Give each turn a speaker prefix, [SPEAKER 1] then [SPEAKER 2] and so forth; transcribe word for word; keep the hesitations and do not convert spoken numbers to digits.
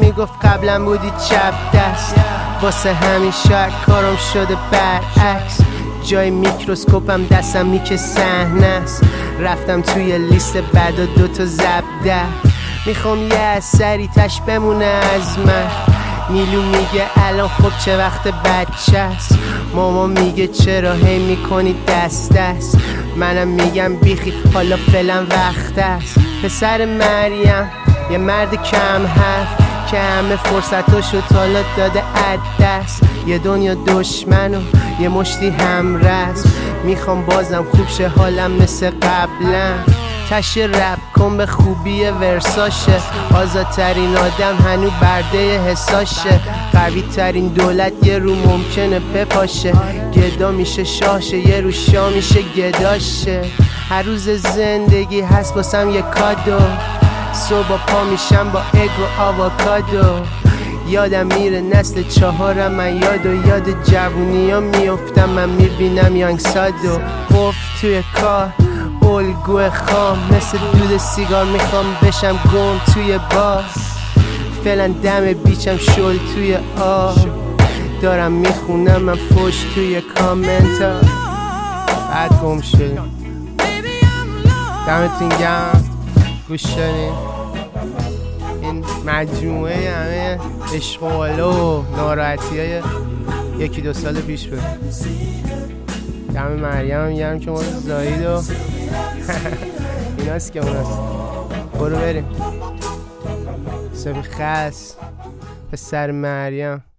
[SPEAKER 1] میگفت قبلا بودی چپ دست، واسه همین شاید کارم شده برعکس. جای میکروسکوپم دستم نیک صحنه است، رفتم توی لیست بعد و دوتا زبده. میخوام یه اثری تش بمونه از من. نیلو میگه الان خب چه وقت بچه است، ماما میگه چرا هی میکنی دست دست. منم میگم بیخی حالا فعلا وقت است. پسر مریم یه مرد کم حرف که همه فرصتاشو حالا داده از دست. یه دنیا دشمن و یه مشتی همرس، میخوام بازم خوب شه حالم مثل قبلا. تشه رپ کن به خوبی ورساشه، آزادترین آدم هنو برده حساشه. قوی ترین دولت یه رو ممکنه بپاشه، گدا میشه شاشه یه رو شا میشه گداشه. هر روز زندگی هست باسم یه کادو، صبح پا میشم با اگ و آووکادو. یادم میره نسل چهارم من یاد و یاد جوونی ها میفتم. من میبینم یانگ سادو قفل توی کار الگوی خام، مثل دود سیگار میخوام بشم گم توی بار. فعلا دم بیچم شل توی آب، دارم میخونم من فوش توی کامنت ها. بعد گم شدیم. دمتون گرم گوش شدین. این مجموعه همه اشغاله و ناراحتی های یکی دو سال پیش بود. دم مریم هم گرم که ما رو زایید و ایناست که اوناست. برو بریم. سبی خس پسر مریم.